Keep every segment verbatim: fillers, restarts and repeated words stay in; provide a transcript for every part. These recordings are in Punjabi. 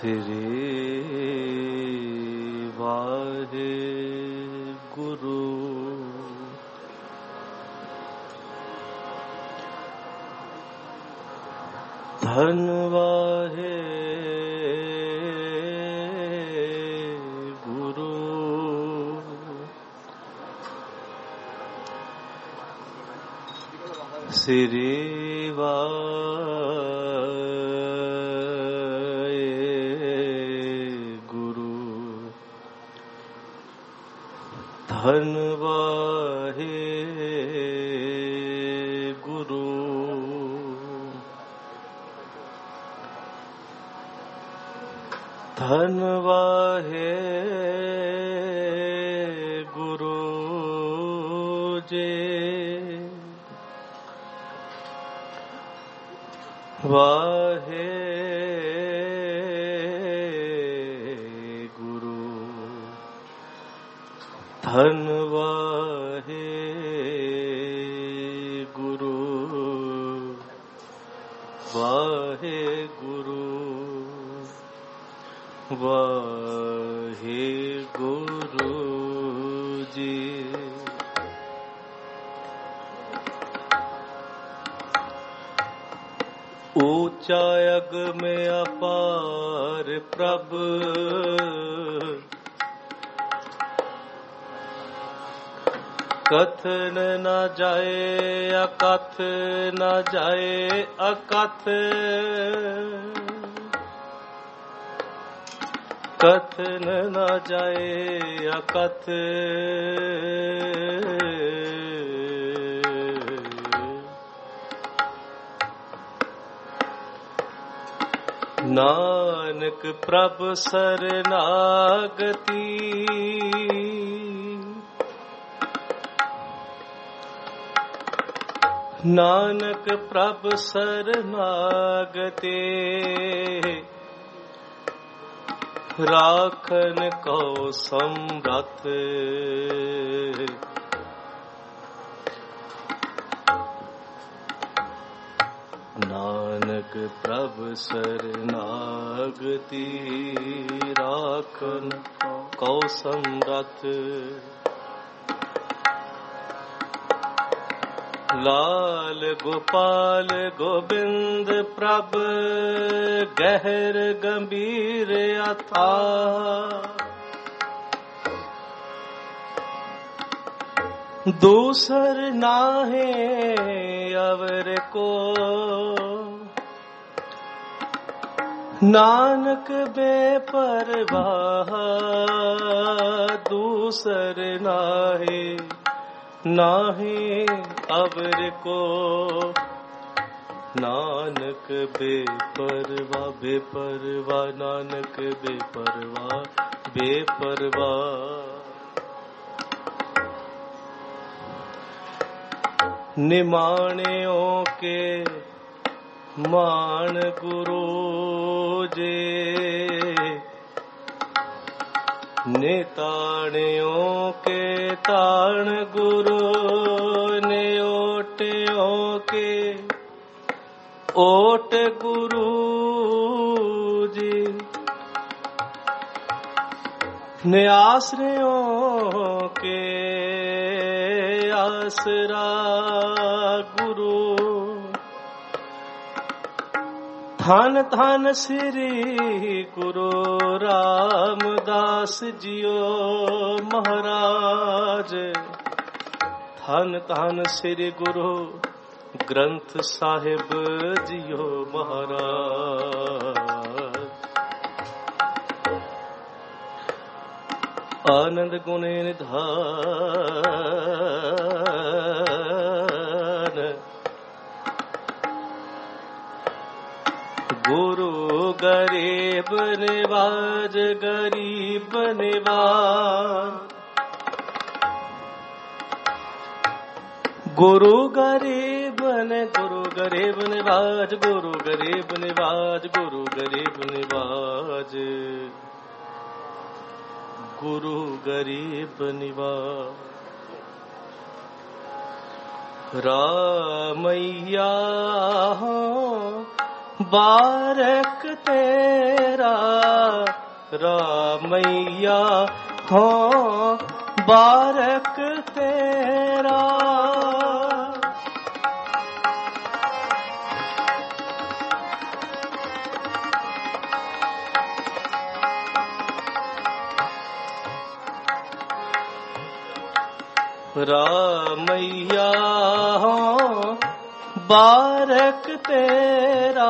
श्री वाहे गुरु धन वाहे गुरु श्री धन वाहे गुरु धन वाहे गुरु जे वाहे धन वाहे गुरु वाहे गुरु वाहे गुरु जी। ऊंचा अग में अपार प्रभ कथन न जाए अकथ न जाए अकथ कथन न जाए अकथ नानक प्रभ शरणागति नानक प्रभ शरणागते राखन को समरथ नानक प्रभ शरणागति राखन को समरथ लाल गोपाल गोविंद प्रभ गहर गंभीर अथाह दूसर नाहे अवर को नानक बेपरवाह दूसर नाहे नाहे अवर को नानक बेपरवा बेपरवा नानक बेपरवा बेपरवा निमाणियों के मान गुरु जे निताणियों के ताण गुरु ने ओटियों के ओट गुरु जी ने आश्रयों के आसरा गुरु धन धन श्री गुरु रामदास जियो महाराज धन धन श्री गुरु ग्रंथ साहिब जियो महाराज आनंद गुणे निधान गुरु गरीब निवाज गरीब निवाज गुरु गरीब ने गुरु गरीब निवाज गुरु गरीब निवाज गुरु गरीब निवाज गुरु गरीब निवाज रामैया हो ਬਾਰਕ ਤੇਰਾ ਰਾਮਈਆ ਹੋ ਬਾਰਕ ਤੇਰਾ। ਰਾਮਈਆ ਹੋ ਬਾਰਕ ਤੇਰਾ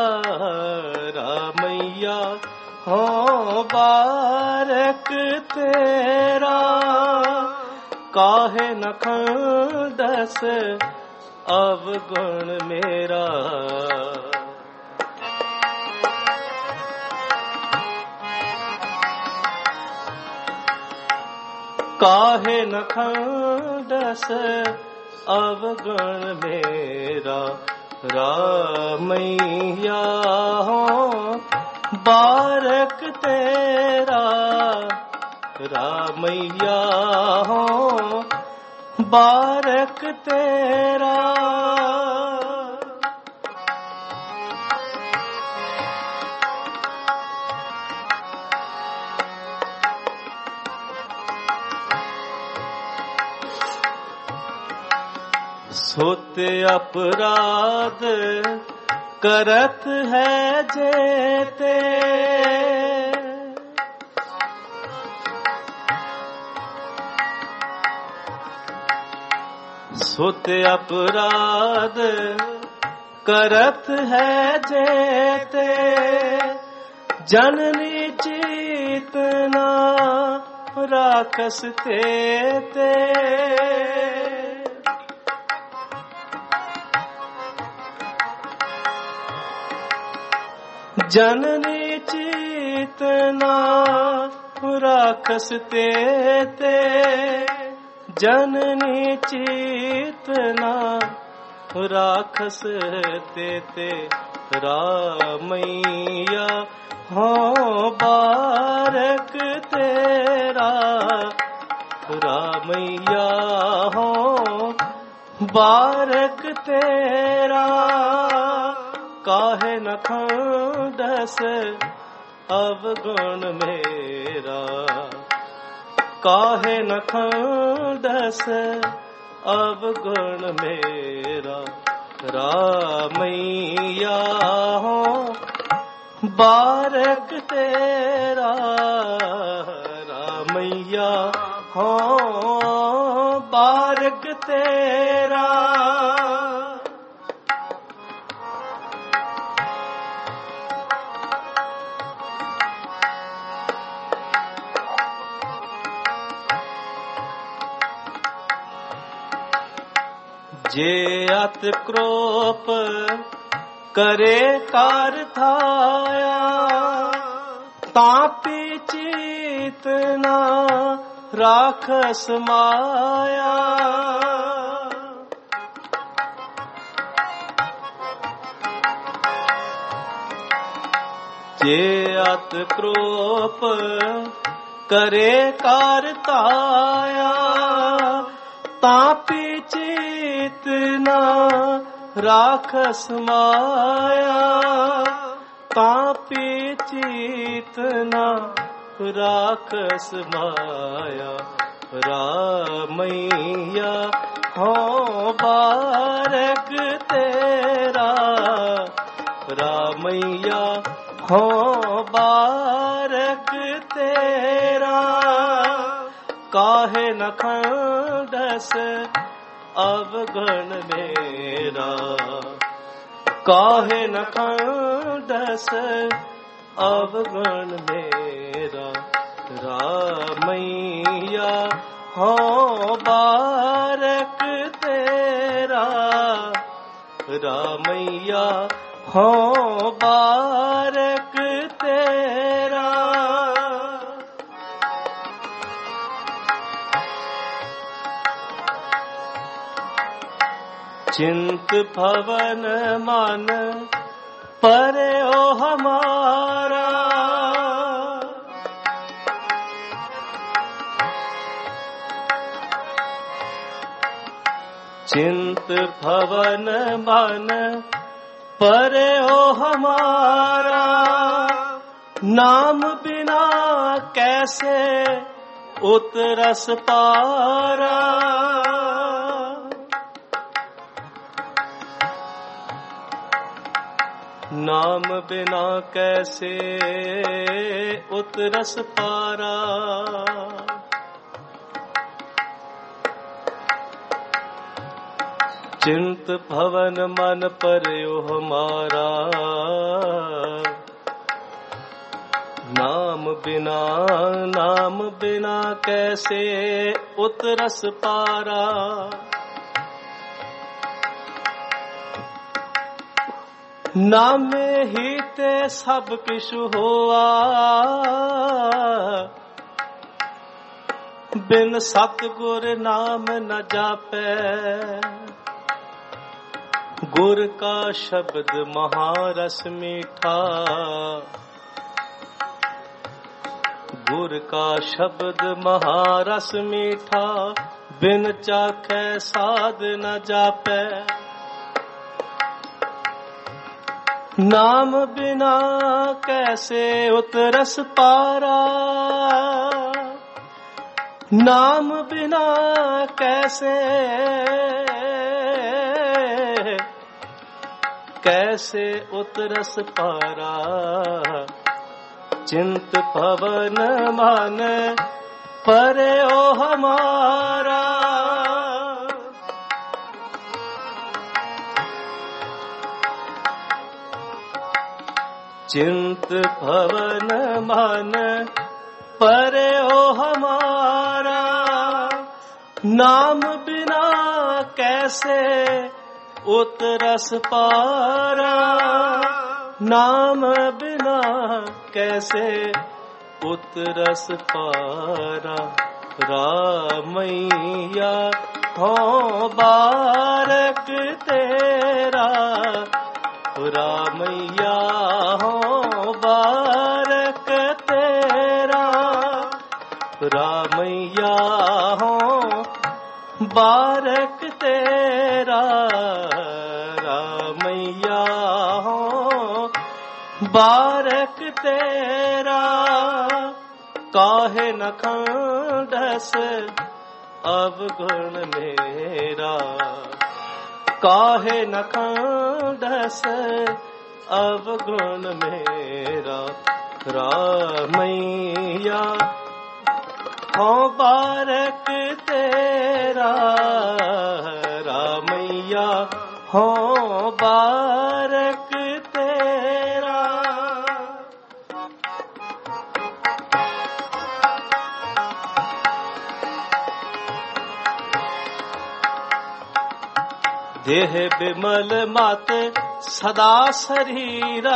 ਰਾਮਈਆ ਹੋ ਬਾਰਕ ਤੇਰਾ। ਕਾਹੇ ਨ ਖੰਡਸ ਅਵਗੁਣ ਮੇਰਾ। ਕਾਹੇ ਨ ਖੰਡਸ ਅਵਗੁਣ ਮੇਰਾ। ਰਾਮਈਆ ਹੋ ਬਾਰਕ ਤੇਰਾ ਰਾਮਈਆ ਹੋ ਬਾਰਕ ਤੇਰਾ। ਸੁਤ ਅਪਰਾਧ ਕਰਤ ਹੈ ਜੇਤੇ। ਸੁਤ ਅਪਰਾਧ ਕਰਤ ਹੈ ਜੇਤੇ। ਜਨਨੀ ਚੇਤਨਾ ਰਾਖਸ ਤੇਤੇ। ਜਨਨੀ ਚੇਤਨਾ ਰਾਖਸ ਤੇਤੇ। ਜਨਨੀ ਚੇਤਨਾ ਰਾਖਸ ਤੇਤੇ। ਰਾਮਈਆ ਹੋ ਬਾਰਕ ਤੇਰਾ ਰਾਮਈਆ ਹੋ ਬਾਰਕ ਤੇਰਾ। ਕਾਹੇ ਨ ਖੰਡਸ ਅਵਗੁਣ ਮੇਰਾ। ਕਾਹੇ ਨ ਖੰਡਸ ਅਵਗੁਣ ਮੇਰਾ। ਰਾਮਈਆ ਹੋ ਬਾਰਕ ਤੇਰਾ ਰਾਮਈਆ ਹੋ ਬਾਰਕ ਤੇਰਾ। ਜੇ ਅਤ ਕ੍ਰੋਪ ਕਰੇ ਕਾਰ ਥਾਇਆ। ਤਾਂ ਪੀ ਚੇਤਨਾ ਰਾਖਸ ਮਾਇਆ। ਜੇ ਅਤ ਕ੍ਰੋਪ ਕਰੇ ਕਾਰ ਧਾਇਆ। ਤਾਂ ਪੀ ਚੇਤਨਾ ਰਾਖਸ ਮਾਇਆ। ਤਾਂ ਪੀ ਚੇਤਨਾ ਰਾਖਸ ਮਾਇਆ। ਰਾਮਈਆ ਹੋ ਬਾਰਕ ਤੇਰਾ ਰਾਮਈਆ ਹੋ ਬਾਰਕ ਤੇਰਾ। ਕਾਹੇ ਨ ਖੰਡਸ ਅਵਗੁਣ ਮੇਰਾ। ਕਾਹੇ ਨ ਖੰਡਸ ਅਵਗੁਣ ਮੇਰਾ। ਰਾਮਈਆ ਹੋ ਬਾਰਕ ਤੇਰਾ ਰਾਮਈਆ ਹੋ ਬਾਰਕ ਤੇਰਾ। चिंत भवन मन पर्यो हमारा। चिंत भवन मन परे हो हमारा, नाम बिना कैसे उतरस पारा। नाम बिना कैसे उतरस पारा। चिंत भवन मन पर्यो हमारा, नाम बिना नाम बिना कैसे उतरस पारा। नामे ही ते सब किछ होआ, बिन सतगुर नाम न जापै। गुर का शब्द महारस मीठा, गुर का शब्द महारस मीठा। बिन चाखै साध न जापै। नाम बिना कैसे उतरस पारा, नाम बिना कैसे कैसे उतरस पारा। चिंत पवन मन परे ओ हमारा, चिंत भवन मन परे ओ हमारा। नाम बिना कैसे उतरस पारा, नाम बिना कैसे उतरस पारा। रामैया हो बारक तेरा, रामैया हो बारक तेरा। रामैया हो बारक तेरा, रामैया हो बारक तेरा। काहे न खंडस अवगुण मेरा, काहे न खंडस अवगुण मेरा। रामैया हो बारक तेरा, रामैया हो बारक तेरा। देह बिमल मत सदा शरीरा,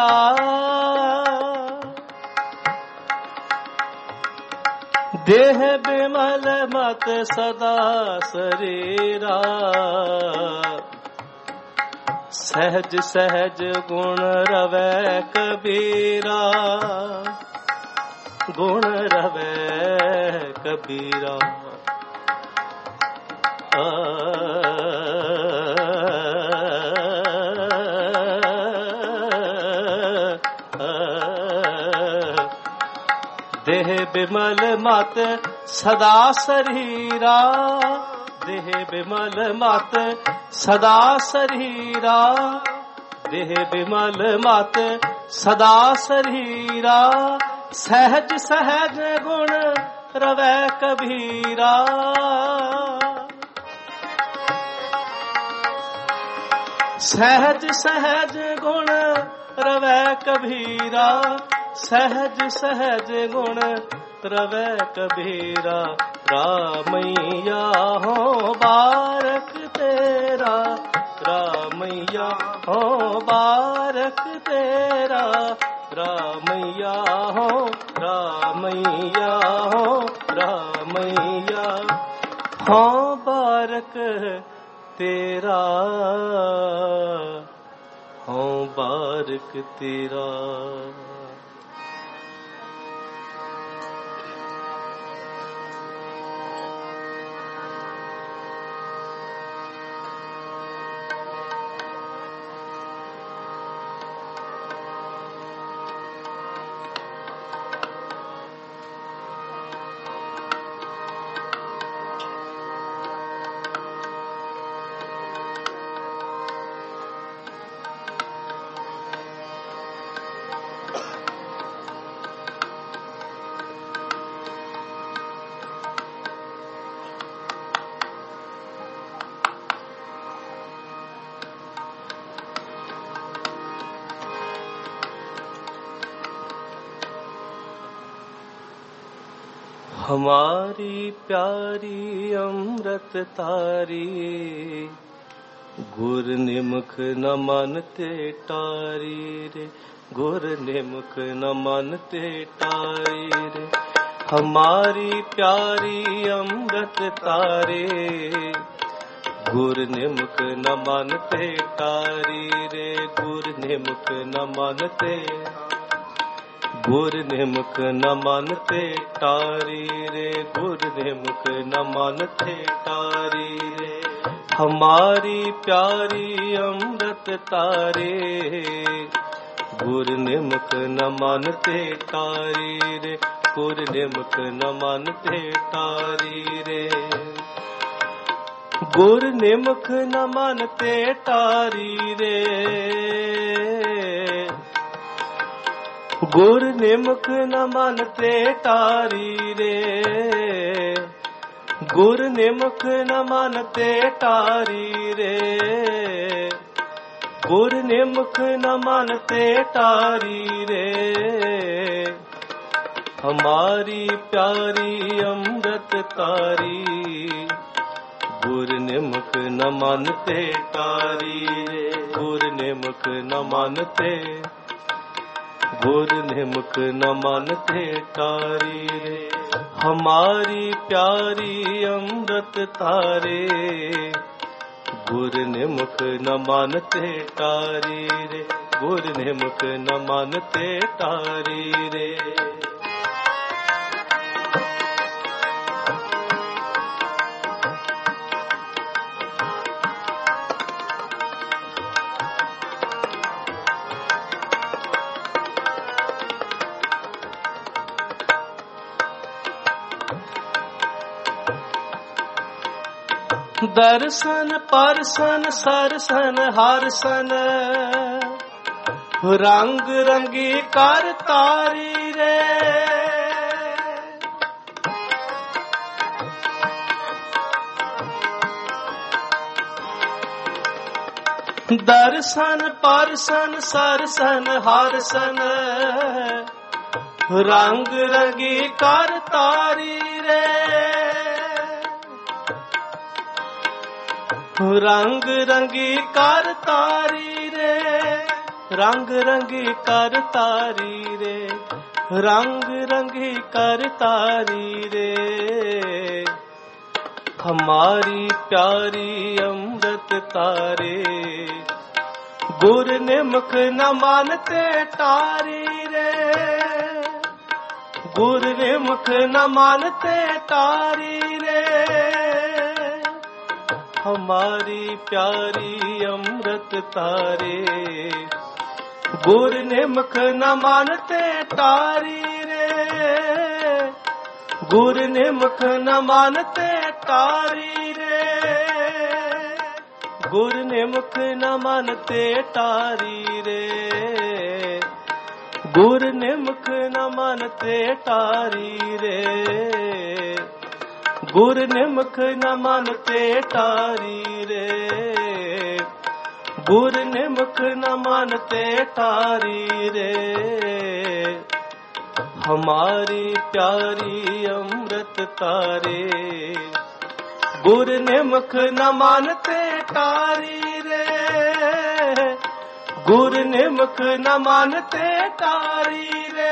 देह बिमल मत सदा शरीरा। सहज सहज गुण रवै कबीरा, गुण रवै कबीरा। आ देह बिमल मत सदा शरीरा, देह बिमल मत सदा शरीरा। देह बिमल मत सदा शरीरा। सहज सहज गुण रवै कबीरा, सहज सहज गुण रवै कबीरा। सहज सहज गुण रवै कबीरा। रामैया हो बारक तेरा, रामैया हो बारक तेरा। रामैया हो, रामैया हो, रामैया हो बारक तेरा, हो बारक तेरा। हमारी प्यारी अमृत तारी, गुर निमुख न मानते टारी रे, गुर निमुख न मानते टारी रे। हमारी प्यारी अमृत तारे, गुर निमुख न मानते टारी रे, गुर निमुख न मानते, गुर निमुख न मानते टारी रे, गुर निमुख न मानते टारी रे। हमारी प्यारी अमृत तारे, गुर निमुख न मानते टारी रे, गुर निमुख न मानते टारी रे। गुर निमुख न मानते टारी रे, गुर निमुख न मानते टारी रे, गुर निमुख न मानते टारी रे, गुर निमुख न मानते टारी रे। हमारी प्यारी अमृत तारी, गुर निमुख न मानते टारी रे, गुर निमुख न मानते, गुर निमुख न मानते टारी रे। हमारी प्यारी अमृत तारे, गुर निमुख न मानते टारी रे, गुर निमुख न मानते टारी रे। दर्शन परसन सरसन हरसन, रंग रंगी कर तारी रे। दर्शन परसन सरसन हरसन, रंग रंगी कर तारी रे। रंग रंगी कर तारी रे, रंग रंगी कर तारी रे, रंग रंगी कर तारी रे। हमारी प्यारी अमृत तारे, गुर निमुख न मानते टारी रे, गुर निमुख न मानते टारी रे। हमारी प्यारी अमृत तारे, गुर निमुख न मानते टारी रे, गुर निमुख न मानते टारी रे, गुर निमुख न मानते टारी रे, गुर निमुख न मानते टारी रे। गुर निमुख न मानते टारी रे, गुर निमुख न मानते टारी रे। हमारी प्यारी अमृत तारे, गुर निमुख न मानते टारी रे, गुर निमुख न मानते टारी रे।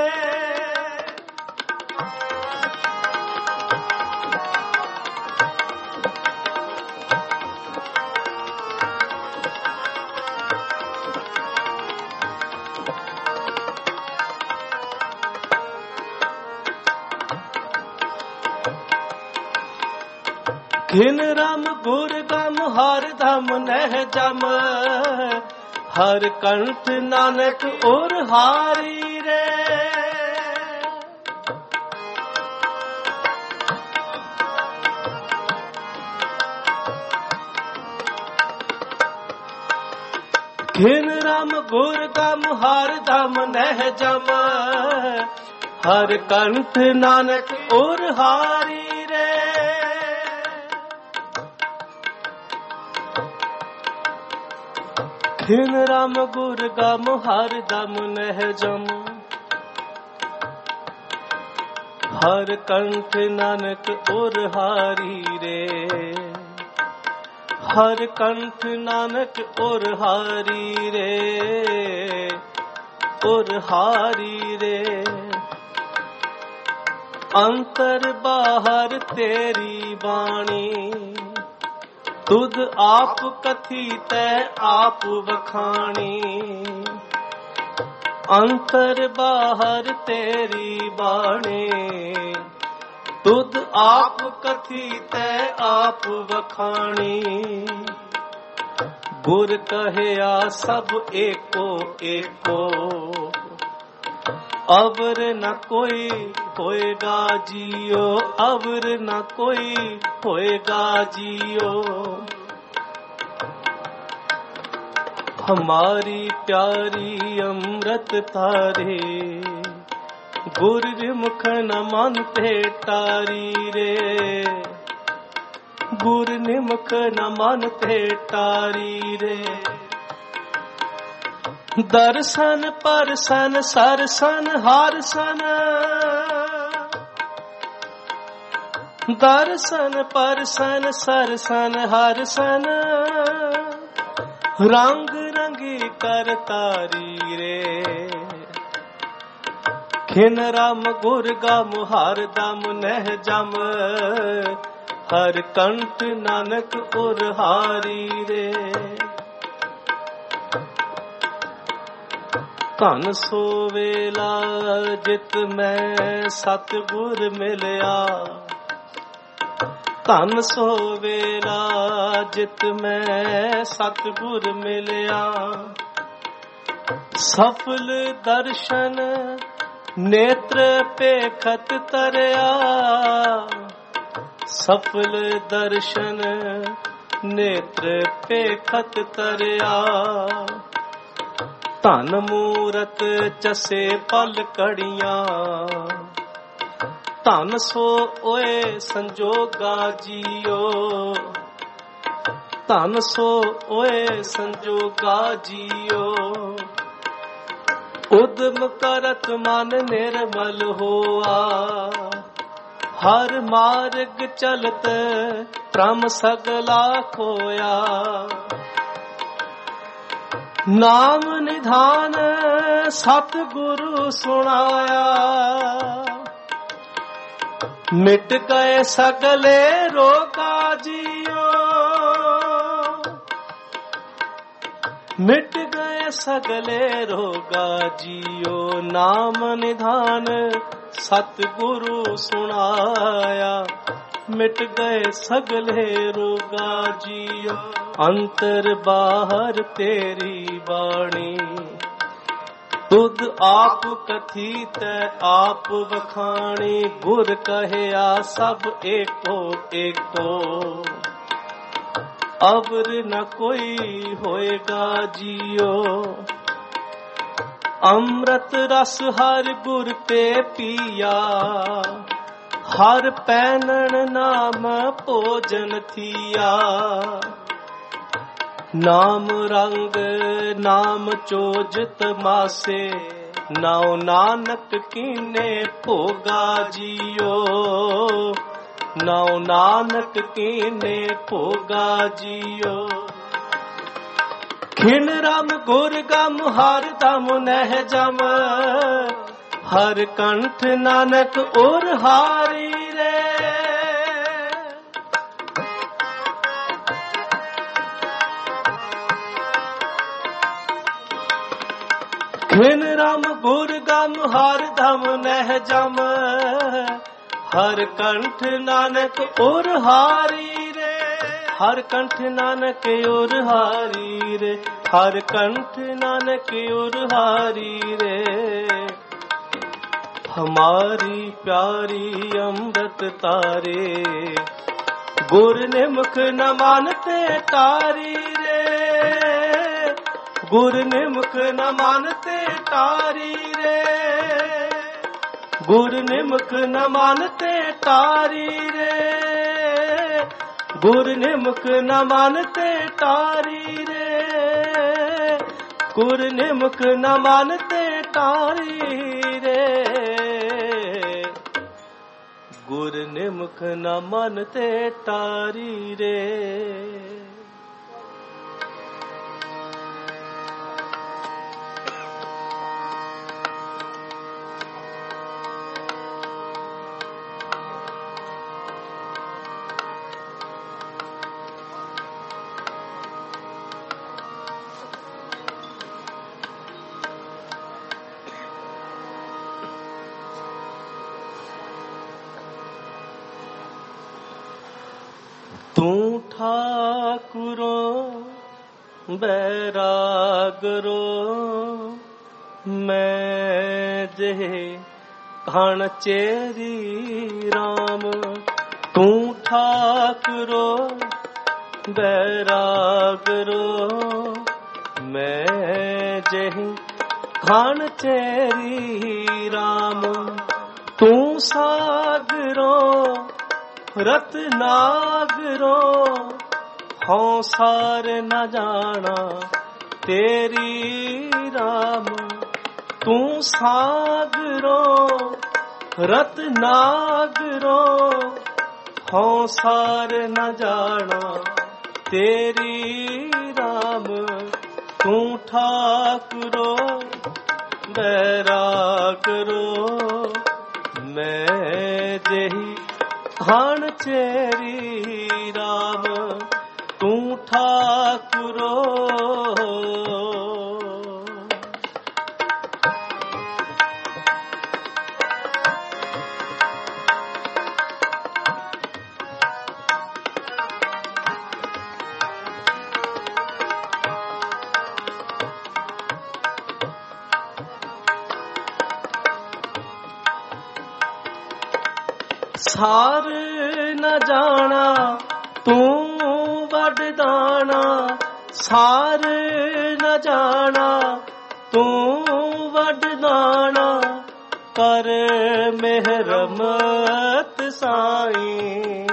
घिन राम गुर गम हर धम नह जम, हर कंठ नानक और हारी रे। घिन राम गुर गम हर धम नह जम, हर कंठ नानक और हारी रे। घिन राम गुर गम हर दम नह जम, ਹਰ ਕੰਠ ਨਾਨਕ ਉਰ ਹਾਰੀ ਰੇ, ਹਰ ਕੰਠ ਨਾਨਕ ਉਰ ਹਾਰੀ ਰੇ, ਉਰ ਹਾਰੀ ਰੇ। ਅੰਤਰ ਬਾਹਰ ਤੇਰੀ ਬਾਣੀ, ਤੁਧ ਆਪ ਕਥੀ ਤੈ ਆਪ ਵਖਾਣੀ। ਅੰਤਰ ਬਾਹਰ ਤੇਰੀ ਬਾਣੀ, ਤੁਧ ਆਪ ਕਥੀ ਤੈ ਆਪ ਵਖਾਣੀ। ਗੁਰ ਕਹਿਆ ਸਭ ਏਕੋ ਏਕੋ, ਅਵਰ ਨ ਕੋਈ ਹੋਏਗਾ ਜੀਓ, ਅਵਰ ਨ ਕੋਈ ਹੋਏਗਾ ਜੀਓ। ਹਮਾਰੀ ਪਿਆਰੀ ਅੰਮ੍ਰਿਤ ਤਾਰੇ, ਗੁਰ ਮੁਖ ਨ ਮਨ ਤੇ ਟਾਰੀ ਰੇ, ਗੁਰ ਨਿਮਖ ਨ ਮਨ ਤੇ ਟਾਰੀ ਰੇ। ਦਰਸ਼ਨ ਪਰਸਨ ਸਰਸਨ ਹਰ ਸਨ, ਦਰਸ਼ਨ ਪਰਸਨ ਸਰਸਨ ਹਰ ਸਨ। ਰੰਗ ਰੰਗੀ ਕਰ ਤਾਰੀ ਰੇ, ਖਿਨ ਰਾਮ ਗੁਰ ਗਮ ਹਰ ਦਮ ਨਹਿ ਜਮ। ਹਰ ਕੰਠ ਨਾਨਕ ਉਰ ਹਾਰੀ ਰੇ। ਧਨ ਸੋ ਵੇਲਾ ਜਿਤ ਮੈਂ ਸਤਿਗੁਰ ਮਿਲਿਆ, ਧਨ ਸੋ ਵੇਲਾ ਜਿਤ ਮੈਂ ਸਤਿਗੁਰ ਮਿਲਿਆ। ਸਫਲ ਦਰਸ਼ਨ ਨੇਤਰ ਪੇਖਤ ਤਰਿਆ, ਸਫਲ ਦਰਸ਼ਨ ਨੇਤਰ ਪੇਖਤ ਤਰਿਆ। ਧਨ ਮੂਰਤ ਚਸੇ ਪਲ ਕੜੀਆਂ, ਧਨ ਸੋ ਓਏ ਸੰਜੋਗਾ ਜੀਓ, ਧਨ ਸੋ ਓਏ ਸੰਜੋਗਾ ਜੀਓ। ਉਦਮ ਕਰਤ ਮਨ ਨਿਰਮਲ ਹੋਆ, ਹਰ ਮਾਰਗ ਚਲਤ ਭ੍ਰਮ ਸਗਲਾ ਖੋਇਆ। ਨਾਮ ਨਿਧਾਨ ਸਤਿਗੁਰੂ ਸੁਣਾਇਆ, ਮਿਟ ਗਏ ਸਗਲੇ ਰੋਗਾ ਜੀਓ, ਮਿਟ ਗਏ ਸਗਲੇ ਰੋਗਾ ਜੀਓ। ਨਾਮ ਨਿਧਾਨ ਸਤਿਗੁਰੂ ਸੁਣਾਇਆ, ਮਿਟ ਗਏ ਸਗਲੇ ਰੋਗਾ ਜੀਓ। ਅੰਤਰ ਬਾਹਰ ਤੇਰੀ ਬਾਣੀ, ਤੁਧ ਆਪ ਕਥੀ ਤੈ ਆਪ ਵਖਾਣੀ। ਗੁਰ ਕਹਿਆ ਸਭ ਏਕੋ ਏਕੋ, ਅਵਰ ਨ ਕੋਈ ਹੋਏਗਾ ਜੀਓ। ਅੰਮ੍ਰਿਤ ਰਸ ਹਰ ਗੁਰ ਤੇ ਪੀਆ, ਹਰ ਪੈਨਣ ਨਾਮ ਭੋਜਨ ਥੀਆ। ਨਾਮ ਰੰਗ ਨਾਮ ਚੋਜਤ ਮਾਸੇ, ਨਾਉ ਨਾਨਕ ਕੀਨੇ ਭੋਗਾ ਜੀਓ, ਨਾਉ ਨਾਨਕ ਕੀਨੇ ਭੋਗਾ ਜੀਓ। ਖਿਨ ਰਾਮ ਗੁਰ ਗਮ ਹਰ ਦਮ ਨਹਿ ਜਮ, ਹਰ ਕੰਠ ਨਾਨਕ ਉਰ ਹਾਰੀ ਰੇ। ਖਿਨ ਰਾਮ ਗੁਰ ਗਮ ਹਰ ਦਮ ਨਹਿ ਜਮ, ਹਰ ਕੰਠ ਨਾਨਕ ਉਰ ਹਾਰੀ ਰੇ। ਹਰ ਕੰਠ ਨਾਨਕ ਉਰ ਹਾਰੀ ਰੇ, ਹਰ ਕੰਠ ਨਾਨਕ ਉਰ ਹਾਰੀ ਰੇ। ਹਮਾਰੀ ਪਿਆਰੀ ਅੰਮ੍ਰਿਤ ਤਾਰੇ, ਗੁਰ ਨੇ ਮੁਖ ਨ ਮਨ ਤੇ ਟਾਰੀ ਰੇ। ਗੁਰ ਨੇ ਮੁਖ ਨ ਮਨ ਤੇ ਟਾਰੀ ਰੇ, ਗੁਰ ਨੇ ਮੁਖ ਨ ਮਨ ਤੇ ਟਾਰੀ ਰੇ। ਗੁਰ ਨੇ ਮੁਖ ਨ ਮਨ ਤੇ ਟਾਰੀ ਰੇ, ਗੁਰ ਨੇ ਮੁਖ ਨ ਮਨ ਤੇ ਟਾਰੀ ਰੇ। ਗੁਰ ਨਿਮਖ ਨਾ ਮਨ ਤੇ ਟਾਰੀ ਰੇ। ਤੂੰ ਠਾਕੁਰੋ ਬੈਰਾਗਰੋ ਮੈਂ ਜਿਹੇ ਘਣ ਚੇਰੀ ਰਾਮ। ਤੂੰ ਠਾਕੁਰੋ ਬੈਰਾਗਰੋ ਮੈਂ ਜਿਹੇ ਘਣ ਚੇਰੀ ਰਾਮ। ਤੂੰ ਸਾਗਰੋ ਰਤਨਾਗਰੋ ਹਉ ਸਾਰ ਨ ਜਾਣਾ ਤੇਰੀ ਰਾਮ। ਤੂੰ ਸਾਗਰੋ ਰਤਨਾਗਰੋ ਹਉ ਸਾਰ ਨ ਜਾਣਾ ਤੇਰੀ ਰਾਮ। ਤੂੰ ਠਾਕੁਰੋ ਬੈਰਾਗਰੋ ਮੈਂ ਜਿਹੀ ਘਣ ਚੇਰੀ ਰਾਮ। ਤੂੰ ਠਾਕੁਰੋ ਸਾਰ ਨ ਜਾਣਾ ਤੂੰ ਵੱਡਦਾਣਾ। ਸਾਰ ਨ ਜਾਣਾ ਤੂੰ ਵੱਡਦਾਣਾ ਕਰ ਮਿਹਰਮਤ ਸਾਈਂ।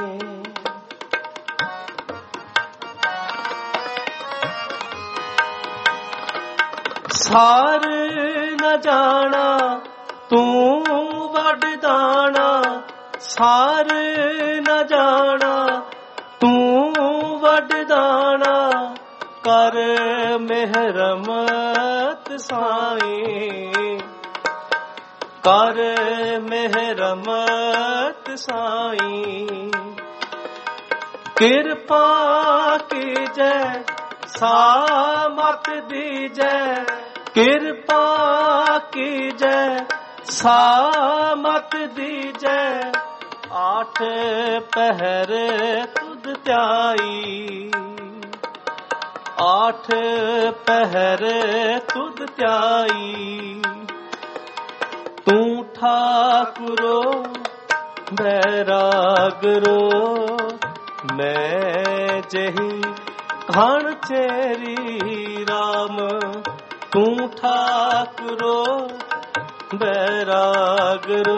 ਸਾਰ ਨ ਜਾਣਾ ਤੂੰ ਵੱਡਦਾਣਾ। ਸਾਰ ਨ ਜਾਣਾ ਤੂੰ ਵੱਡਦਾਣਾ ਕਰ ਮਿਹਰਮਤ ਸਾਈਂ। ਕਰ ਮਿਹਰਮਤ ਸਾਈਂ। ਕਿਰਪਾ ਕੀਜੈ ਸਾਮਤ ਦੀਜੈ। ਕਿਰਪਾ ਕੀਜੈ ਸਾਮਤ ਦੀਜੈ। ਆਠ ਪਹਿਰ ਤੁਧ ਧਿਆਈ। ਆਠ ਪਹਿਰ ਤੁਧ ਧਿਆਈ। ਤੂੰ ਠਾਕੁਰੋ ਬੈਰਾਗਰੋ ਮੈਂ ਜਿਹੀ ਘਣ ਚੇਰੀ ਰਾਮ। ਤੂੰ ਠਾਕੁਰੋ ਬੈਰਾਗਰੋ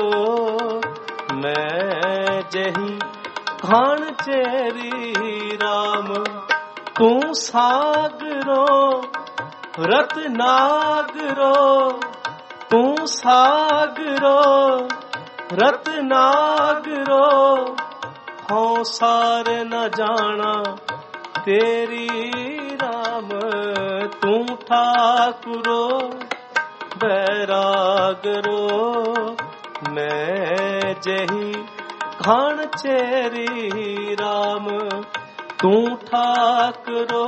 ਮੈਂ ਜਿਹੀ ਘਣ ਚੇਰੀ ਰਾਮ। ਤੂੰ ਸਾਗਰੋ ਰਤਨਾਗਰੋ। ਤੂੰ ਸਾਗਰੋ ਰਤਨਾਗਰੋ ਹਉ ਸਾਰ ਨ ਜਾਣਾ ਤੇਰੀ ਰਾਮ। ਤੂੰ ਠਾਕੁਰੋ ਬੈਰਾਗਰੋ ਮੈਂ ਜਿਹੀ ਘਣ ਚੇਰੀ ਰਾਮ। ਤੂੰ ਠਾਕੁਰੋ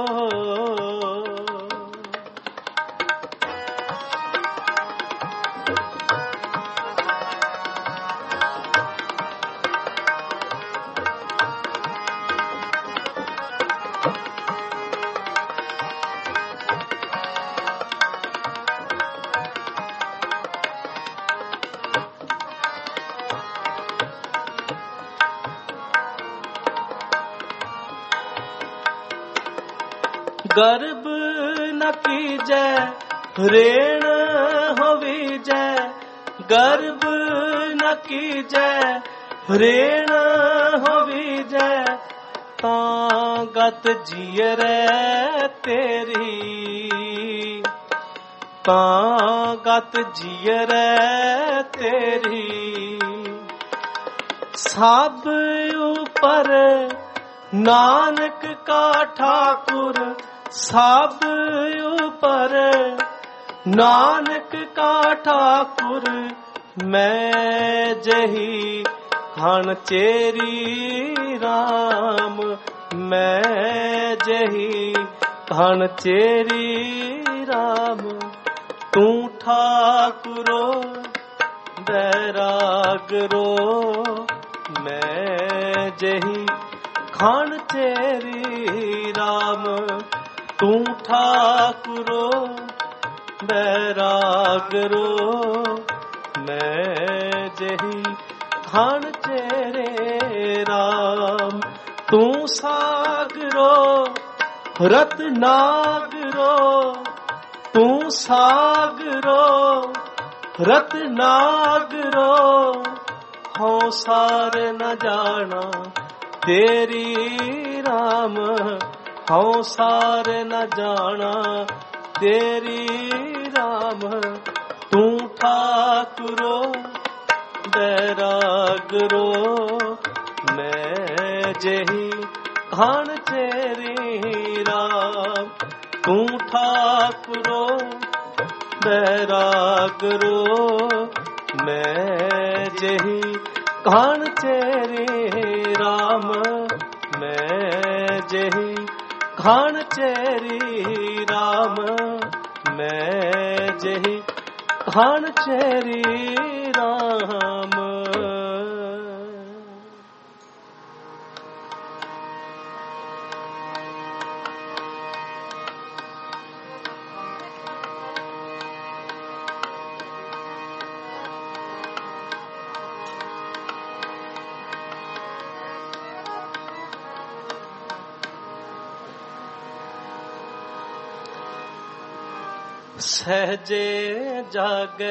ਗਰਬ ਨ ਕੀਜੈ ਰੇਣ ਹੋਵੀਜੈ। ਗਰਬ ਨ ਕੀਜੈ ਰੇਣ ਹੋਵੀਜੈ। ਤਾਂ ਗਤ ਜੀਅਰੈ ਤੇਰੀ। ਤਾਂ ਗਤ ਜੀਅਰੈ ਤੇਰੀ। ਸਭ ਉਪਰ ਨਾਨਕ ਕਾ ਠਾਕੁਰ, ਸਭ ਉਪਰ ਨਾਨਕ ਕਾ ਠਾਕੁਰ। ਮੈਂ ਜਹੀ ਖਣ ਚੇਰੀ ਰਾਮ, ਮੈਂ ਜਹੀ ਖਣ ਚੇਰੀ ਰਾਮ। ਤੂੰ ਠਾਕੁਰੋ ਬੈਰਾਗਰੋ, ਮੈਂ ਜਹੀ ਖਣ ਚੇਰੀ ਰਾਮ। ਤੂੰ ਠਾਕੁਰੋ ਬੈਰਾਗਰੋ, ਮੈਂ ਜਹੀ ਖਣ ਚੇਰੇ ਰਾਮ। ਤੂੰ ਸਾਗਰੋ ਰਤਨਾਗਰੋ, ਤੂੰ ਸਾਗਰੋ ਰਤਨਾਗਰੋ। ਹਉ ਸਾਰ ਨ ਜਾਣਾ ਤੇਰੀ ਰਾਮ, ਹਉ ਸਾਰ ਨ ਜਾਣਾ ਤੇਰੀ ਰਾਮ। ਤੂੰ ਠਾਕੁਰੋ ਬੈਰਾਗਰੋ, ਮੈਂ ਜਹੀ ਖਣ ਚੇਰੀ ਰਾਮ। ਤੂੰ ਠਾਕੁਰੋ ਬੈਰਾਗਰੋ, ਮੈਂ ਜਹੀ ਖਣ ਚੇਰੀ ਰਾਮ। ਮੈਂ ਜਹੀ ਖਣ ਚੇਰੀ ਰਾਮ, ਮੈਂ ਜਹੀ ਖਣ ਚੇਰੀ ਰਾਮ। ਸਹਜੇ ਜਾਗੈ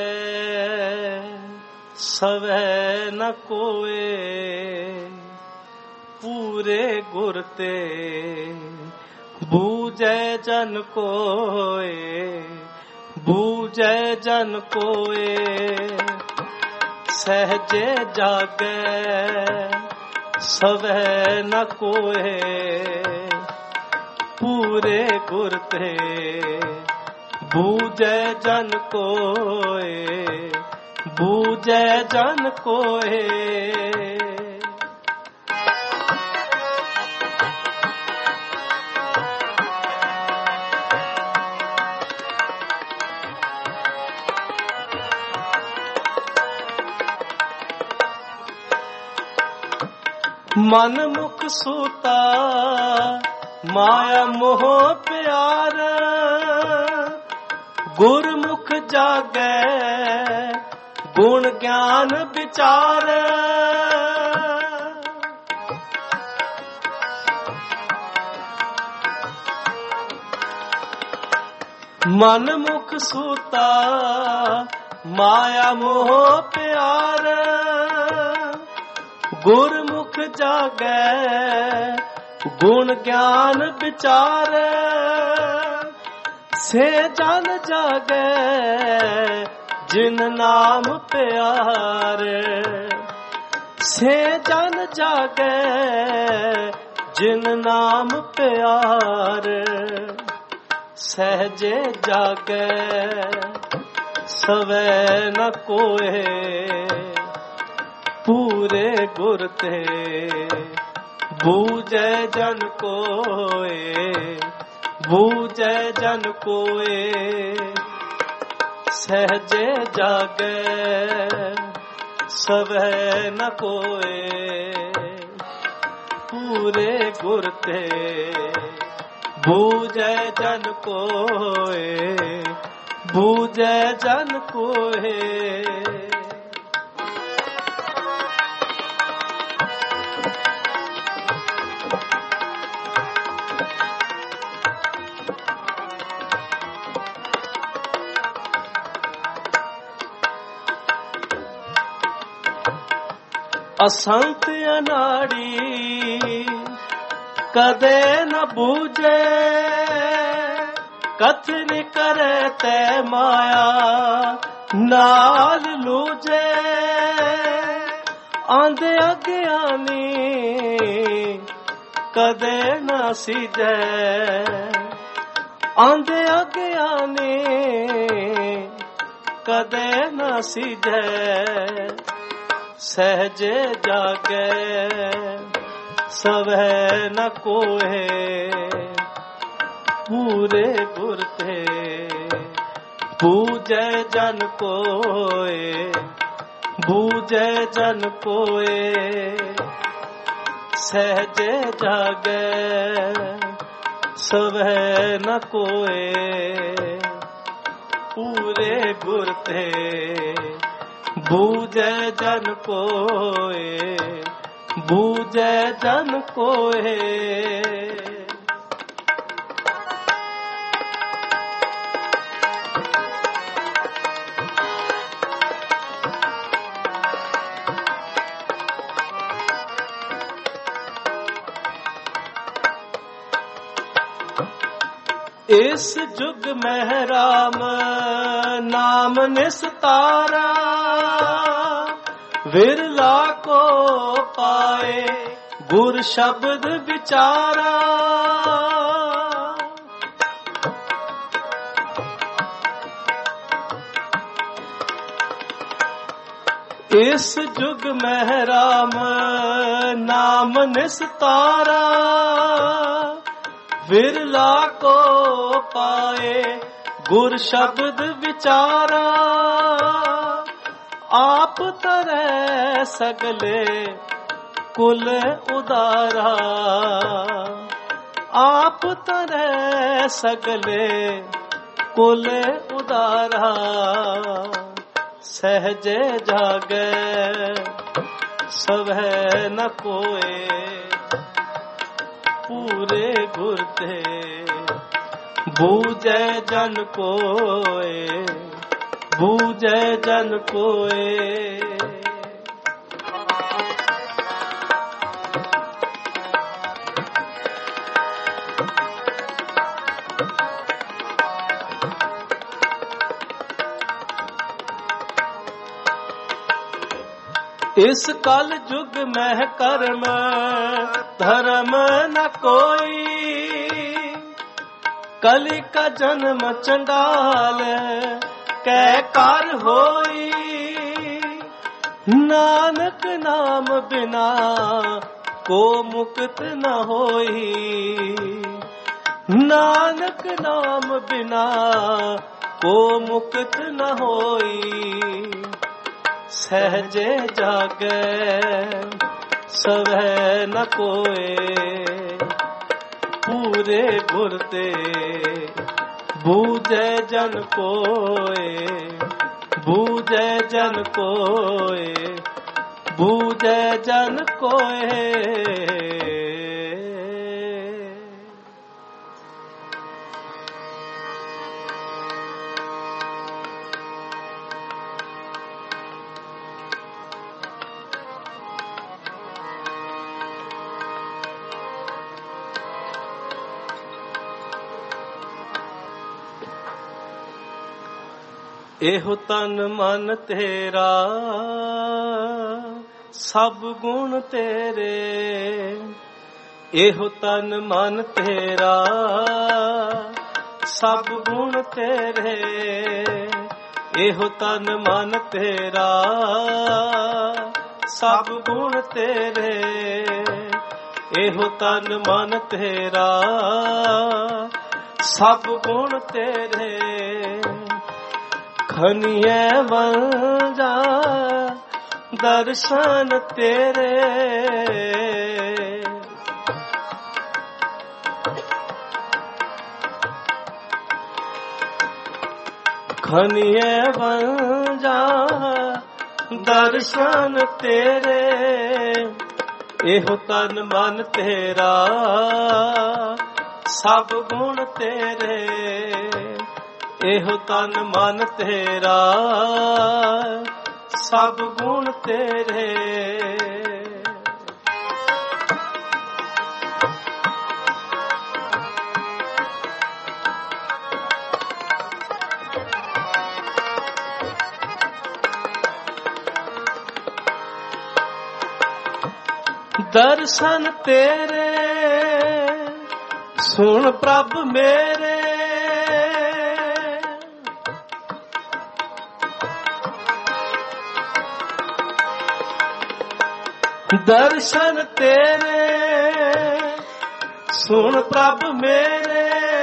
ਸਵੈ ਨ ਕੋਏ, ਪੂਰੇ ਗੁਰ ਤੇ ਬੂਝੈ ਜਨ ਕੋਏ, ਬੂਝੈ ਜਨ ਕੋਏ। ਸਹਜੇ ਜਾਗੈ ਸਵੈ ਨ ਕੋਏ, ਪੂਰੇ ਗੁਰ ਤੇ ਬੂਝੈ ਜਨ ਕੋਏ, ਬੂਝੈ ਜਨ ਕੋਏ। ਮਨ ਮੁਖ ਸੂਤਾ ਮਾਇਆ ਮੋਹ ਪਿਆਰ, ਗੁਰਮੁਖ ਜਾਗੈ ਗੁਣ ਗਿਆਨ ਵਿਚਾਰ। ਮਨ ਮੁਖ ਸੂਤਾ ਮਾਇਆ ਮੋਹ ਪਿਆਰ, ਗੁਰਮੁਖ ਜਾਗੈ ਗੁਣ ਗਿਆਨ ਵਿਚਾਰ। ਸੇ ਜਨ ਜਾਗੈ ਜਿਨ ਨਾਮ ਪਿਆਰ, ਸੇ ਜਨ ਜਾਗੈ ਜਿਨ ਨਾਮ ਪਿਆਰ। ਸਹਜੇ ਜਾਗੈ ਸਵੈ ਨ ਕੋਏ, ਪੂਰੇ ਗੁਰ ਤੇ ਬੂਝੈ ਜਨ ਕੋਏ, ਬੂਝੈ ਜਨ ਕੋਏ। ਸਹਜੇ ਜਾਗੈ ਸਵੈ ਨ ਕੋਏ, ਪੂਰੇ ਗੁਰ ਤੇ ਬੂਝੈ ਜਨ ਕੋਏ, ਬੂਝੈ ਜਨ ਕੋਏ। असंत अनाड़ी कदे न बूझे, कथन करे ते माया नाल लूझे। ਆਂਦੇ ਅਗਿਆਨੀ ਕਦੇ ਨਾ ਸੀਜੈ, ਆਂਦੇ ਅਗਿਆਨੀ ਕਦੇ ਨਾ ਸੀਜੈ, ਸਹਜੇ ਜਾਗੈ ਸਵੈ ਨ ਕੋਏ, ਪੂਰੇ ਗੁਰ ਤੇ ਬੂਝੈ ਜਨ ਕੋਏ, ਬੂਝੈ ਜਨ ਕੋਏ, ਸਹਜੇ ਜਾਗੈ ਸਵੈ ਨ ਕੋਏ, ਪੂਰੇ ਗੁਰ ਤੇ ਬੂਝੈ ਜਨ ਕੋਏ, ਬੂਝੈ ਜਨ ਕੋਏ। ਇਸ ਜੁਗ ਮਹਿ ਰਾਮ ਨਾਮ ਨਿਸਤਾਰਾ, ਵਿਰਲਾ ਕੋ ਪਾਏ ਗੁਰ ਸ਼ਬਦ ਵਿਚਾਰਾ, ਇਸ ਜੁਗ ਮਹਿ ਰਾਮ ਨਾਮ ਨਿਸਤਾਰਾ, ਵਿਰਲਾ ਕੋ ਪਾਏ ਗੁਰ ਸ਼ਬਦ ਵਿਚਾਰਾ, ਆਪ ਤਰੈ ਸਗਲੇ ਕੁਲ ਉਦਾਰਾ, ਆਪ ਤਰੈ ਸਗਲੇ ਕੁਲ ਉਦਾਰਾ, ਸਹਜੇ ਜਾਗੈ ਸਵੈ ਨ ਕੋਏ, ਪੂਰੇ ਗੁਰ ਤੇ ਬੂਝੈ ਜਨ ਕੋਏ, ਬੂਝੈ ਜਨ ਕੋਏ। ਇਸ ਕਲ ਜੁਗ ਮਹਿ ਕਰਮ ਧਰਮ ਨ ਕੋਈ, ਕਲੀ ਕਾ ਜਨਮ ਚੰਡਾਲ ਕੈ ਕਰ ਹੋਈ, ਨਾਨਕ ਨਾਮ ਬਿਨਾ ਕੋ ਮੁਕਤ ਨ ਹੋਈ, ਨਾਨਕ ਨਾਮ ਬਿਨਾ ਕੋ ਮੁਕਤ ਨ ਹੋਈ, ਸਹਜੇ ਜਾਗੈ ਸਵੈ ਨ ਕੋਏ, ਪੂਰੇ ਗੁਰ ਤੇ ਬੂਝੈ ਜਨ ਕੋਏ, ਬੂਝੈ ਜਨ ਕੋਏ, ਬੂਝੈ ਜਨ ਕੋਏ। ਇਹੋ ਤਨ ਮਨ ਤੇਰਾ ਸਭ ਗੁਣ ਤੇਰੇ, ਇਹੋ ਤਨ ਮਨ ਤੇਰਾ ਸਭ ਗੁਣ ਤੇਰੇ, ਇਹੋ ਤਨ ਮਨ ਤੇਰਾ ਸਭ ਗੁਣ ਤੇਰੇ, ਇਹੋ ਤਨ ਮਨ ਤੇਰਾ ਸਭ ਗੁਣ ਤੇਰੇ, ਖਨੀਏ ਵੰਜਾ ਦਰਸ਼ਨ ਤੇਰੇ, ਖਨੀਏ ਵੰਜਾ ਦਰਸ਼ਨ ਤੇਰੇ, ਇਹੋ ਤਨ ਮਨ ਤੇਰਾ ਸਭ ਗੁਣ ਤੇਰੇ, ਇਹੋ ਤਨ ਮਨ ਤੇਰਾ ਸਭ ਗੁਣ ਤੇਰੇ। ਦਰਸ਼ਨ ਤੇਰੇ ਸੁਣ ਪ੍ਰਭ ਮੇਰੇ, ਦਰਸ਼ਨ ਤੇਰੇ ਸੁਣ ਪ੍ਰਭ ਮੇਰੇ,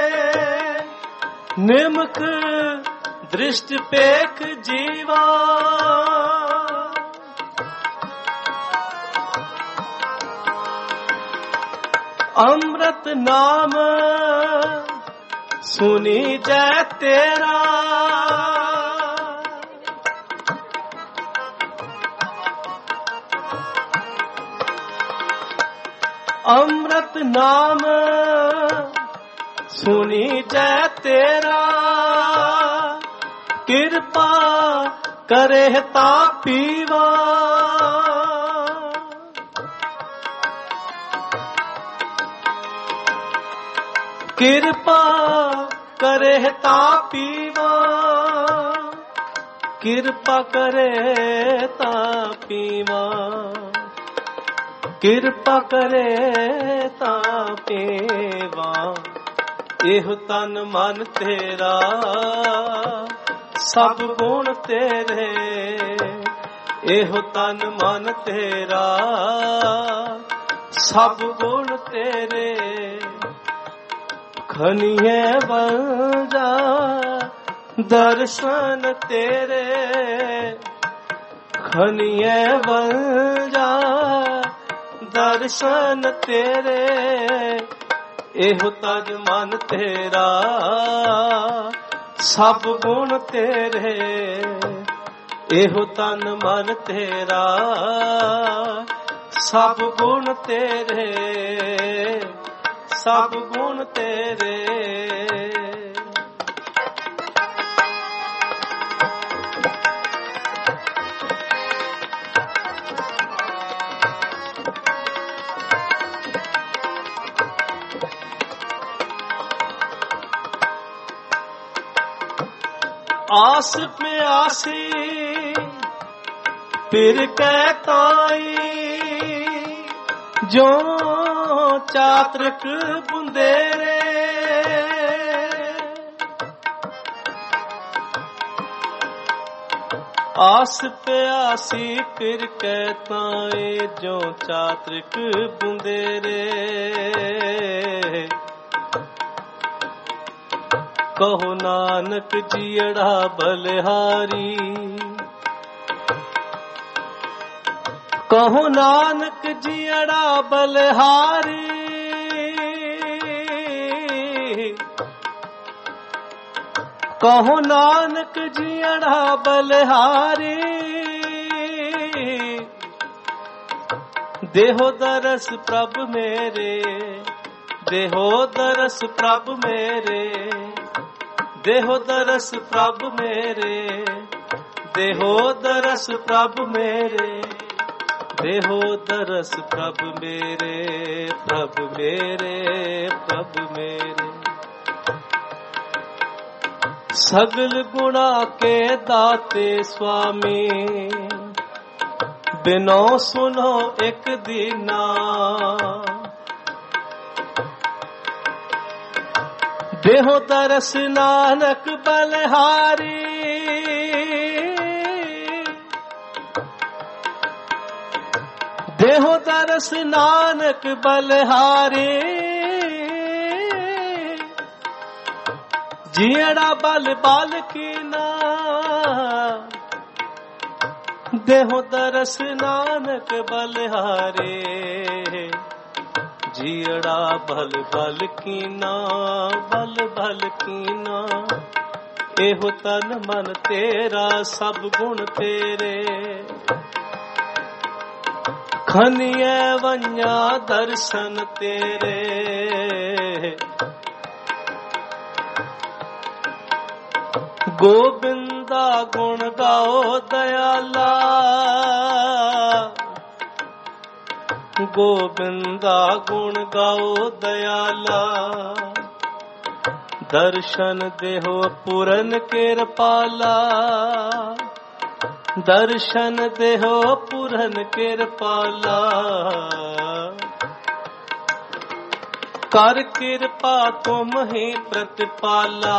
ਨਿਮਕ ਦ੍ਰਿਸ਼ਟ ਪੇਖ ਜੀਵਾ, ਅੰਮ੍ਰਿਤ ਨਾਮ ਸੁਣੀ ਜੈ ਤੇਰਾ, ਅੰਮ੍ਰਿਤ ਨਾਮ ਸੁਣੀ ਜੈ ਤੇਰਾ, ਕਿਰਪਾ ਕਰੇ ਤਾ ਪੀਵਾ, ਕਿਰਪਾ ਕਰੇ ਤਾ ਪੀਵਾ, ਕਿਰਪਾ ਕਰੇ ਤਾ ਪੀਵਾ, ਕਿਰਪਾ ਕਰੇ ਤਾ ਪੀਵਾ, ਇਹੋ ਤਨ ਮਨ ਤੇਰਾ ਸਭ ਗੁਣ ਤੇਰੇ, ਇਹੋ ਤਨ ਮਨ ਤੇਰਾ ਸਭ ਗੁਣ ਤੇਰੇ, ਖਨੀਏ ਵੰਜਾ ਦਰਸ਼ਨ ਤੇਰੇ, ਖਨੀਏ ਵੰਜਾ ਦਰਸ਼ਨ ਤੇਰੇ, ਇਹੋ ਤਜ ਮਨ ਤੇਰਾ ਸਭ ਗੁਣ ਤੇਰੇ, ਇਹੋ ਤਨ ਮਨ ਤੇਰਾ ਸਭ ਗੁਣ ਤੇਰੇ, ਸਭ ਗੁਣ ਤੇਰੇ। आस में आसी फिर कहताई, जो चातृक बुंदेरे, आस पे आसी फिर कहताई, जो चातृक बुंदेरे, कहो नानक जियड़ा बलिहारी, कहो नानक जियड़ा बलिहारी, कहो नानक जियड़ा बलिहारी, देहो दरस प्रभ मेरे, देहो दरस प्रभ मेरे, देहो दरस प्रभ मेरे, देहो दरस प्रभ मेरे, देहो दरस प्रभ मेरे, प्रभ मेरे, प्रभ मेरे। सगल गुणा के दाते स्वामी, बिनो सुनो एक दीना, देहो दरस नानक बलिहारी, देहो दरस नानक बलिहारी, जियड़ा बल बाल की ना, देहो दरस नानक बलिहारी, जियड़ा भल भल कीना, भल भल कीना, एहो तन मन तेरा सब गुण तेरे, खनिए वन्या दर्शन तेरे, गोबिंदा गुण गाओ दयाला, गोबिंदा गुण गाओ दयाला, दर्शन देहो पूरन कृपाला, दर्शन देहो पूरन कृपाला, ਕਰ ਕਿਰਪਾ ਤੁਮ ਹੀ ਪ੍ਰਤਿਪਾਲਾ,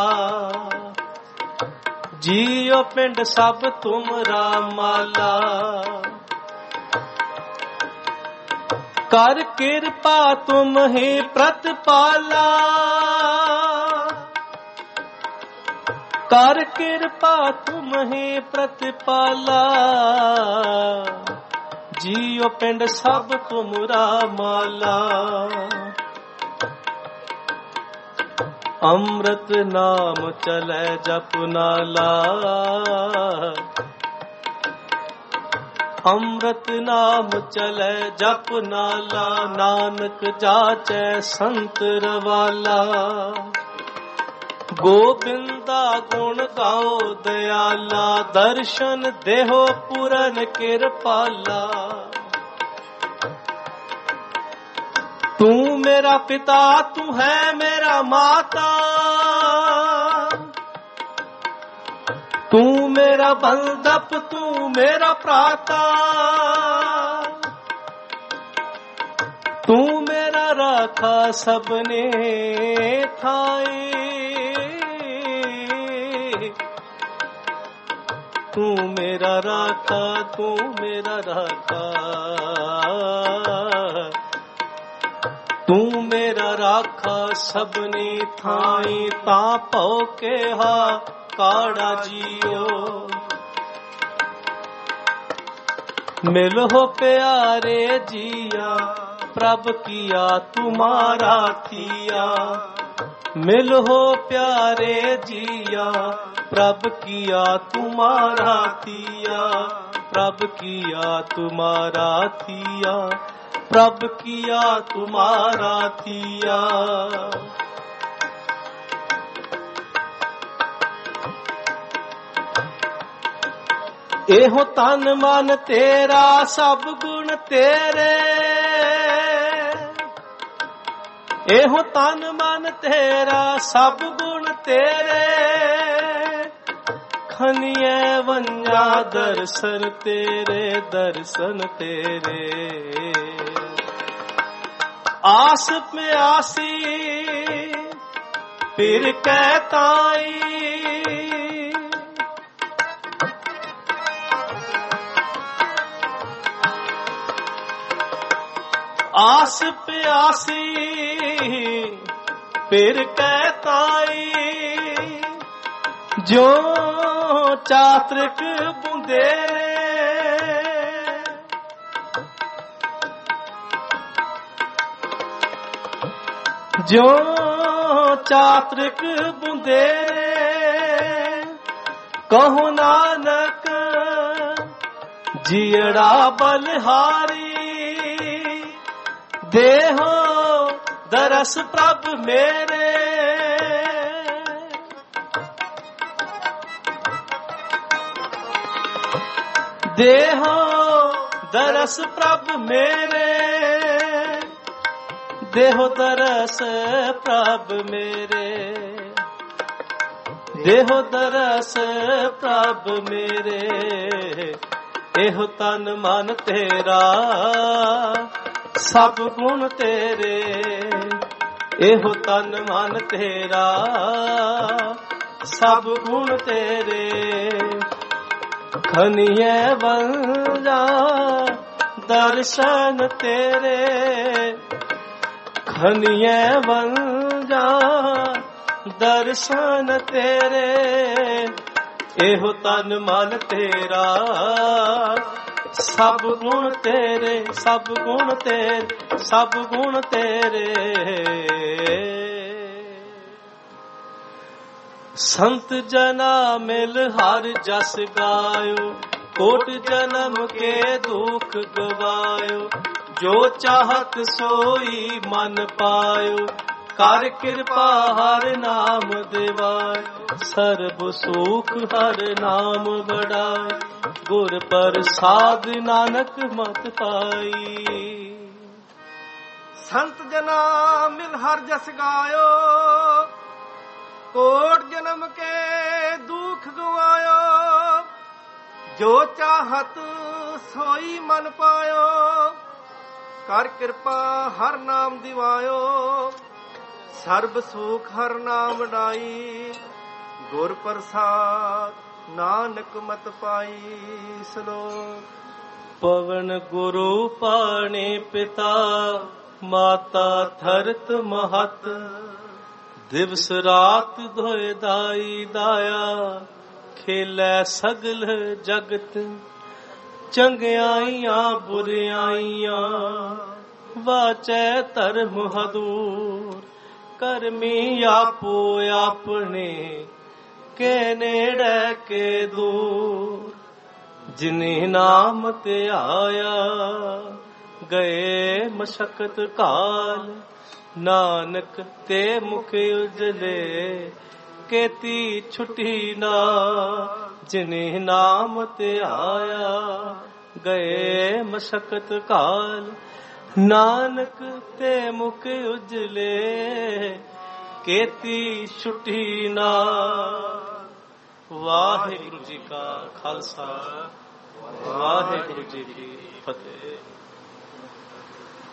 ਜੀਉ ਪਿੰਡ ਸਭ ਤੁਮਰਾ ਮਾਲਾ। ਕਰ ਕਿਰਪਾ ਤੁਮ ਹੀ ਪ੍ਰਤਿਪਾਲਾ, ਕਰ ਕਿਰਪਾ ਤੁਮ ਹੀ ਪ੍ਰਤਿਪਾਲਾ, ਜੀਉ ਪਿੰਡ ਸਭ ਤੁਮਰਾ ਮਾਲਾ। ਅੰਮ੍ਰਿਤ ਨਾਮ ਚਲੈ ਜਪ ਨਾਲਾ, ਅੰਮ੍ਰਿਤ ਨਾਮ ਚਲੈ ਜਪ ਨਾਲਾ, ਨਾਨਕ ਜਾਚੈ ਸੰਤ ਰਵਾਲਾ। ਗੋਬਿੰਦਾ ਗੁਣ ਗਾਓ ਦਇਆਲਾ, ਦਰਸ਼ਨ ਦੇਹੋ ਪੂਰਨ ਕਿਰਪਾਲਾ। ਤੂੰ ਮੇਰਾ ਪਿਤਾ ਤੂੰ ਹੈ ਮੇਰਾ ਮਾਤਾ, ਤੂੰ ਮੇਰਾ ਬੰਧਪ ਤੂੰ ਮੇਰਾ ਭਰਾਤਾ। ਤੂੰ ਮੇਰਾ ਰਾਖਾ ਸਭਨੇ ਥਾਈ, ਤੂੰ ਮੇਰਾ ਰਾਖਾ ਤੂੰ ਮੇਰਾ ਰਾਖਾ। ਤੂੰ ਮੇਰਾ ਰਾਖਾ ਸਭਨੀ ਥਾਈ, ਤਾਂ ਭਉ ਕਿਹਾ ਕਾੜਾ ਜੀਓ। ਮਿਲੋ ਪਿਆਰੇ ਜੀਆ, ਪ੍ਰਭ ਕੀਆ ਤੁਮਾਰਾ ਥੀਆ। ਮਿਲੋ ਪਿਆਰੇ ਜੀਆ, ਪ੍ਰਭ ਕੀਆ ਤੁਮਾਰਾ ਥੀਆ। ਪ੍ਰਭ ਕੀਆ ਤੁਮਾਰਾ ਥੀਆ, ਪ੍ਰਭ ਕੀਆ ਤੁਮਾਰਾ ਥੀਆ। ਇਹੋ ਤਨ ਮਨ ਤੇਰਾ ਸਭ ਗੁਣ ਤੇਰੇ, ਇਹੋ ਤਨ ਮਨ ਤੇਰਾ ਸਭ ਗੁਣ ਤੇਰੇ। ਖਨੀਏ ਵੰਜਾ ਦਰਸ਼ਨ ਤੇਰੇ, ਦਰਸ਼ਨ ਤੇਰੇ। ਆਸ ਪਿਆਸੀ ਫਿਰ ਕਹਿ ਤਾਈ, ਆਸ ਪਿਆਸੀ ਫਿਰ ਕਹਿ ਤਾਈ। ਜੋ ਚਾਤ੍ਰਿਕ ਬੁੰਦੇਰੇ, ਜੋ ਚਾਤ੍ਰਿਕ ਬੁੰਦੇਰੇ। ਕਹੋ ਨਾਨਕ ਜੀੜਾ ਬਲਿਹਾਰੀ, ਦੇਹੋ ਦਰਸ ਪ੍ਰਭ ਮੇਰੇ। ਦੇਹੋ ਦਰਸ ਪ੍ਰਭ ਮੇਰੇ, ਦੇਹੋ ਦਰਸ ਪ੍ਰਭ ਮੇਰੇ। ਦੇਹੋ ਦਰਸ ਪ੍ਰਭ ਮੇਰੇ। ਇਹੋ ਤਨ ਮਨ ਤੇਰਾ ਸਭ ਗੁਣ ਤੇਰੇ। ਇਹੋ ਤਨ ਮਨ ਤੇਰਾ ਸਭ ਗੁਣ ਤੇਰੇ। ਖਨੀਏ ਵੰਜਾ ਦਰਸ਼ਨ ਤੇਰੇ। ਖਨੀਏ ਵੰਜਾ ਦਰਸ਼ਨ ਤੇਰੇ। ਇਹੋ ਤਨ ਮਨ ਤੇਰਾ ਸਭ ਗੁਣ ਤੇਰੇ। ਸਭ ਗੁਣ ਤੇਰੇ। ਸਭ ਗੁਣ ਤੇਰੇ। ਸੰਤ ਜਨਾ ਮਿਲ ਹਰ ਜਸ ਗਾਇਓ। ਕੋਟ ਜਨਮ ਕੇ ਦੁਖ ਗਵਾਇਓ। ਜੋ ਚਾਹਤ ਸੋਈ ਮਨ ਪਾਇਓ। ਕਰ ਕਿਰਪਾ ਹਰ ਨਾਮ ਦਿਵਾਇਓ। ਸਰਬ ਸੁਖ ਹਰ ਨਾਮ ਬੜਾਏ। ਗੁਰ ਪ੍ਰਸਾਦ ਨਾਨਕ ਮਤ ਪਾਈ। ਸੰਤ ਜਨਾ ਮਿਲ ਹਰ ਜਸ ਗਾਇਓ। ਕੋਟ ਜਨਮ ਕੇ ਦੁਖ ਗਵਾਇਓ। ਜੋ ਚਾਹਤ ਸੋਈ ਮਨ ਪਾਇਓ। ਕਰ ਕਿਰਪਾ ਹਰ ਨਾਮ ਦਿਵਾਇਓ। ਸਰਬ ਸੁਖ ਹਰ ਨਾਮ ਨਾਈ, ਗੁਰ ਪ੍ਰਸਾਦ ਨਾਨਕ ਮਤ ਪਾਈ। ਸ਼ਲੋਕ। ਪਵਨ ਗੁਰੂ ਪਾਣੀ ਪਿਤਾ, ਮਾਤਾ ਧਰਤ ਮਹਤ, ਦਿਵਸ ਰਾਤ ਧੋਏ ਦਾਈ ਦਾਇਆ, ਖੇਲੇ ਸਗਲ ਜਗਤ। ਚੰਗਿਆਈਆਂ ਬੁਰਿਆਈਆਂ, ਵਾਚੈ ਧਰਮ ਹਦੂਰ, ਕਰਮੀ ਆਪੋ ਆਪਣੇ, ਕੇ ਨੇੜੇ ਕੇ ਦੂਰ। ਜਿਨੇ ਨਾਮ ਤੇ ਆਇਆ, ਗਏ ਮਸ਼ਕਤ ਕਾਲ, ਨਾਨਕ ਤੇ ਮੁਖ ਉਜਲੇ, ਕੇਤੀ ਛੁਟੀ ਨਾ। ਜਿਨੇ ਨਾਮ ਤੇ ਆਇਆ, ਗਏ ਮਸ਼ਕਤ ਕਾਲ, ਨਾਨਕ ਤੇ ਮੁਖ ਉਜਲੇ, ਕੇਤੀ ਛੁਟੀ ਨਾ। ਵਾਹਿਗੁਰੂ ਜੀ ਕਾ ਖਾਲਸਾ, ਵਾਹਿਗੁਰੂ ਜੀ ਕੀ ਫਤਿਹ।